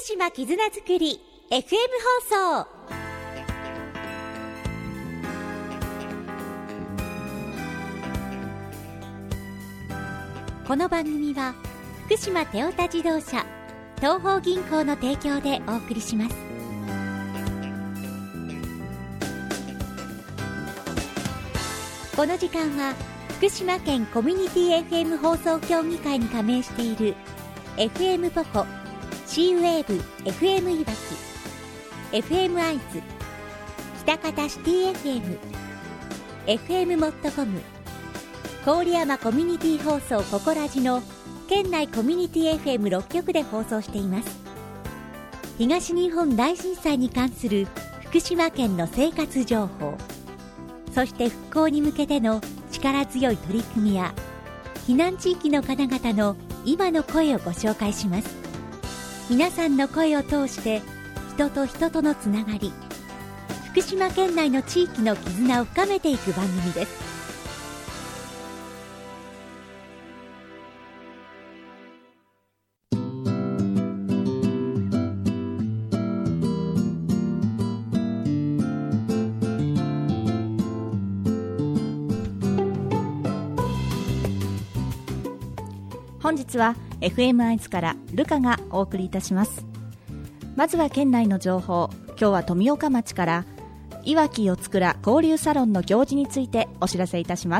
島絆づくり FM 放送。この番組は福島テオタ自動車東邦銀行の提供でお送りします。この時間は福島県コミュニティ FM 放送協議会に加盟している FM ポコ、シーウェーブ FM いわき、 FM アイズ、北方シティ FM、 FM モットコム、郡山コミュニティ放送ココラジの県内コミュニティ FM6 局で放送しています。東日本大震災に関する福島県の生活情報、そして復興に向けての力強い取り組みや避難地域の方々の今の声をご紹介します。皆さんの声を通して人と人とのつながり、福島県内の地域の絆を深めていく番組です。 本日は FM アイズからルカがお送りいたします。まずは県内の情報。今日は富岡町からいわき四つ倉交流サロンの行事についてお知らせいたします。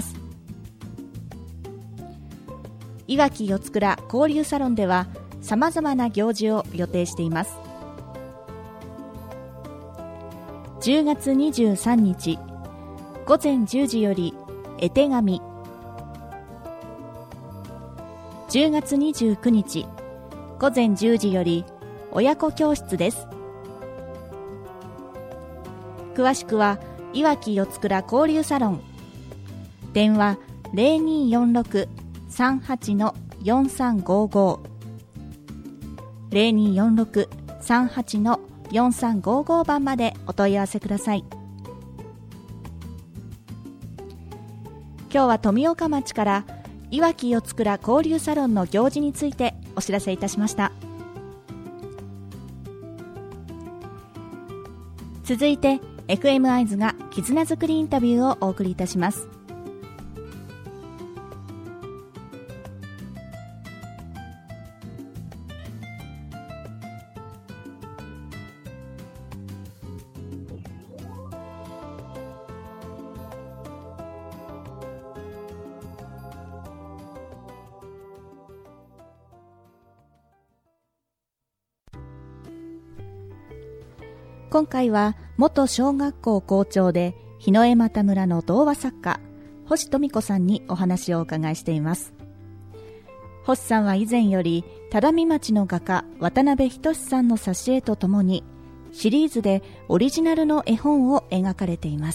いわき四つ倉交流サロンではさまざまな行事を予定しています。10月23日午前10時より絵手紙、10月29日午前10時より親子教室です。詳しくはいわき四つ倉交流サロン、電話 0246-38-4355 0246-38-4355 番までお問い合わせください。今日は富岡町からいわき四つ倉交流サロンの行事についてお知らせいたしました。続いて FM アイズが絆づくりインタビューをお送りいたします。今回は元小学校校長で日の絵又村の童話作家星富子さんにお話をお伺いしています。星さんは以前より只見町の画家渡辺仁さんの挿絵とともにシリーズでオリジナルの絵本を描かれています。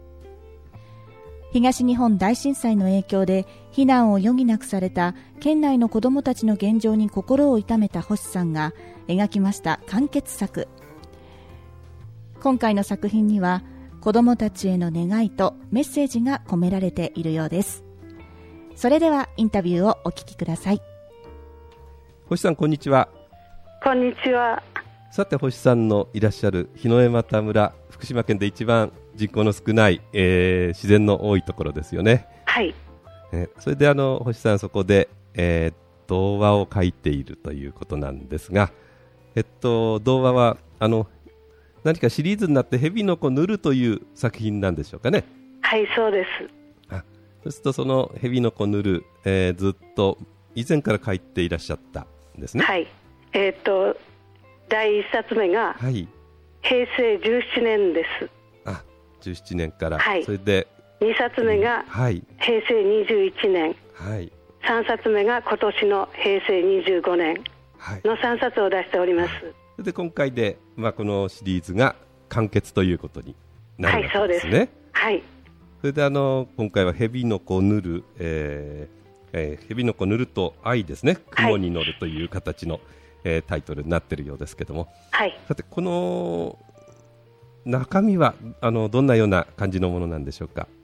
東日本大震災の影響で避難を余儀なくされた県内の子どもたちの現状に心を痛めた星さんが描きました完結作。今回の作品には子どもたちへの願いとメッセージが込められているようです。それではインタビューをお聞きください。 星さん、こんにちは。 こんにちは。 さて、星さんのいらっしゃる日の絵又村、福島県で一番人口の少ない、自然の多いところですよね。 はい。 それで星さん、そこで、童話を書いているということなんですが、童話は何かシリーズになって蛇の子塗るという作品なんでしょうかね。 はい、そうです。 そうするとその蛇の子塗る、ずっと以前から書いていらっしゃったんですね。 はい。第1冊目が、 はい、 平成17年です。 17年から、 はい、 それで 2冊目が、はい、平成21年、はい、3冊目が今年の平成25年の3冊を出しております。 で今回で、このシリーズが完結ということになるわけですね。はい、そうです。はい。それで今回は蛇の子塗る、蛇の子塗ると愛ですね、雲に乗るという形の、タイトルになっているようですけども、はい、さてこの中身はどんなような感じのものなんでしょうか。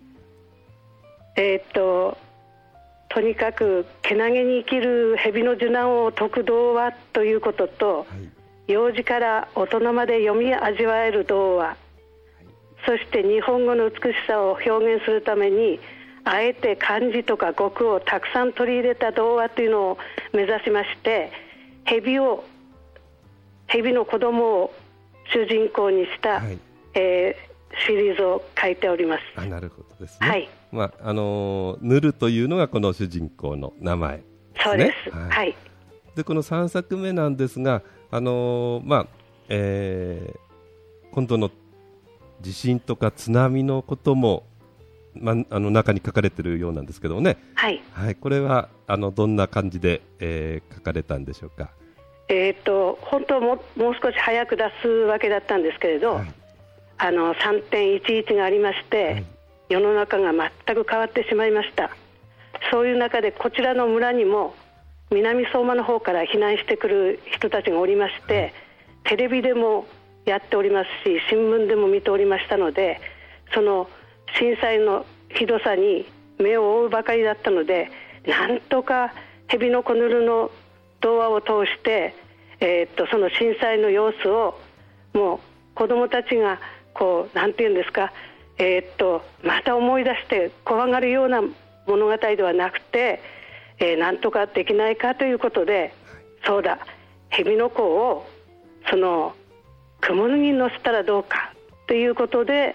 とにかくけなげに生きる蛇の受難を解く童話ということと、はい、 幼児から大人まで読み味わえる童話、そして日本語の美しさを表現するためにあえて漢字とか語句をたくさん取り入れた童話というのを目指しまして、蛇の子供を主人公にした、シリーズを書いております。 なるほどですね。ヌルというのがこの主人公の名前ですね。 そうです。 でこの3作目なんですが、今度の地震とか津波のことも、中に書かれているようなんですけどもね。これはどんな感じで、書かれたんでしょうか。 本当はもう少し早く出すわけだったんですけれど、3.11 がありまして、世の中が全く変わってしまいました。そういう中でこちらの村にも南相馬の方から避難してくる人たちがおりまして、テレビでもやっておりますし新聞でも見ておりましたので、その震災のひどさに目を覆うばかりだったので、なんとか蛇の子ぬるの童話を通して、その震災の様子をもう子どもたちがなんていうんですか、また思い出して怖がるような物語ではなくて、なんとかできないかということで、そうだ、蛇の子をその雲に乗せたらどうかということで、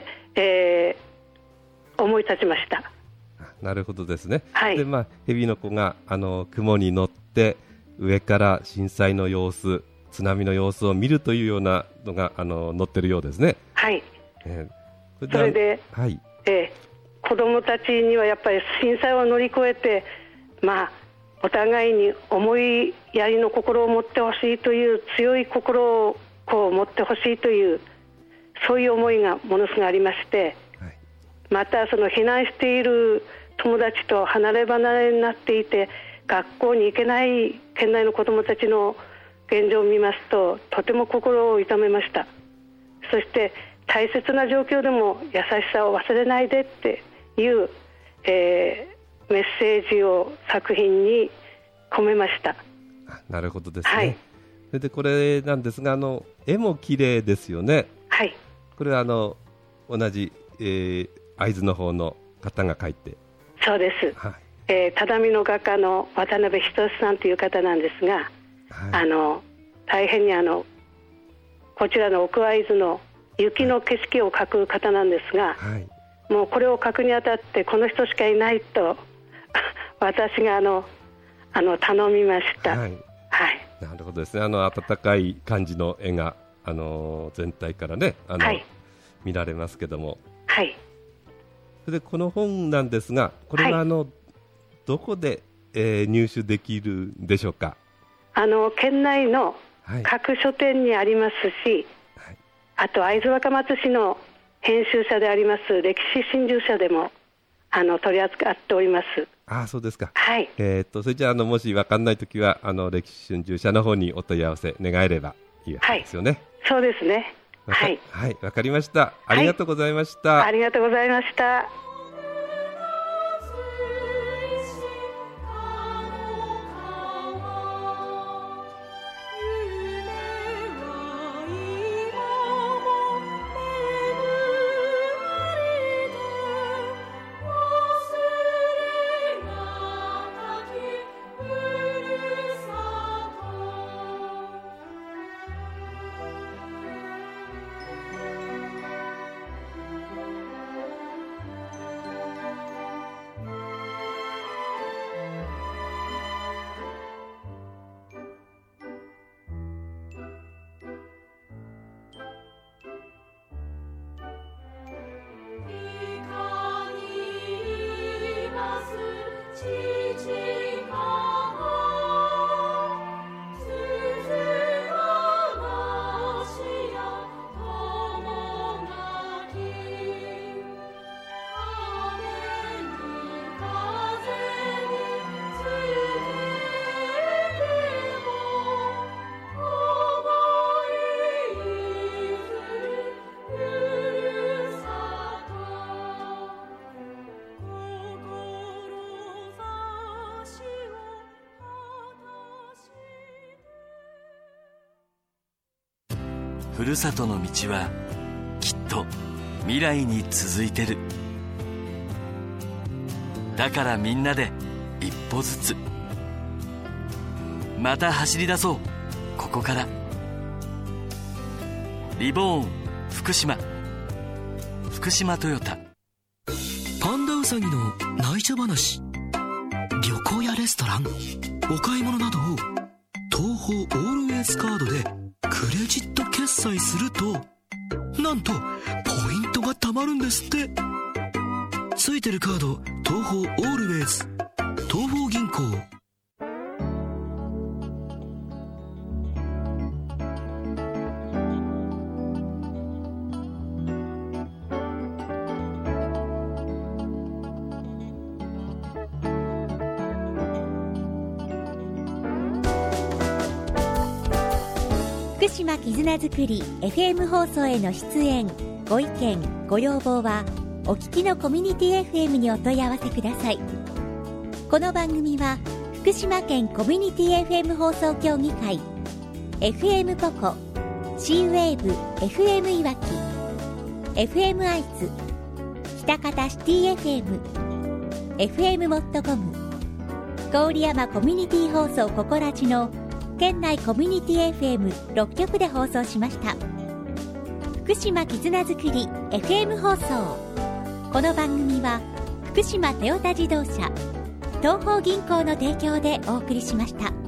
思い立ちました。 なるほどですね。で蛇の子が雲に乗って上から震災の様子、津波の様子を見るというようなのが載ってるようですね。 それで、子どもたちにはやっぱり震災を乗り越えて、お互いに思いやりの心を持ってほしいという、強い心を持ってほしいという、そういう思いがものすごくありまして、またその避難している友達と離れ離れになっていて学校に行けない県内の子どもたちの現状を見ますと、とても心を痛めました。そして大切な状況でも優しさを忘れないでっていう、メッセージを作品に込めました。 なるほどですね。でこれなんですが、絵も綺麗ですよね。これは同じ、会津の方の方が描いて。 そうです。只見の画家の渡辺仁さんという方なんですが、大変にこちらの奥会津の雪の景色を描く方なんですが、もうこれを描くにあたってこの人しかいないと私が頼みました。なるほどですね。温かい感じの絵が全体からね見られますけども、それでこの本なんですが、これはどこで、入手できるんでしょうか。 県内の各書店にありますし、あと会津若松市の編集者であります歴史新聞社でも取り扱っております。 そうですか。それじゃあもし分かんないときは歴史春秋社の方にお問い合わせ願えればいいわけですよね。 そうですね。 わかりました。ありがとうございました。 ありがとうございました。 ふるさとの道はきっと未来に続いてる。だからみんなで一歩ずつまた走り出そう。ここからリボーン福島、福島トヨタ。 パンダウサギの内緒話。旅行やレストラン、お買い物などを東宝オールウェイズカードでクレジット決済すると、なんとポイントが貯まるんですって。ついてるカード東宝オールウェイズ、東宝銀行。 福島絆づくり FM 放送への出演、ご意見ご要望はお聞きのコミュニティ FM にお問い合わせください。この番組は福島県コミュニティ FM 放送協議会、 FM ポコ、 C-WAVE FM いわき、 FM アイツ、北方シティ FM、 FM モットコム、郡山コミュニティ放送ココラジの県内コミュニティ FM6 局で放送しました。福島絆づくり FM 放送。この番組は福島トヨタ自動車、東邦銀行の提供でお送りしました。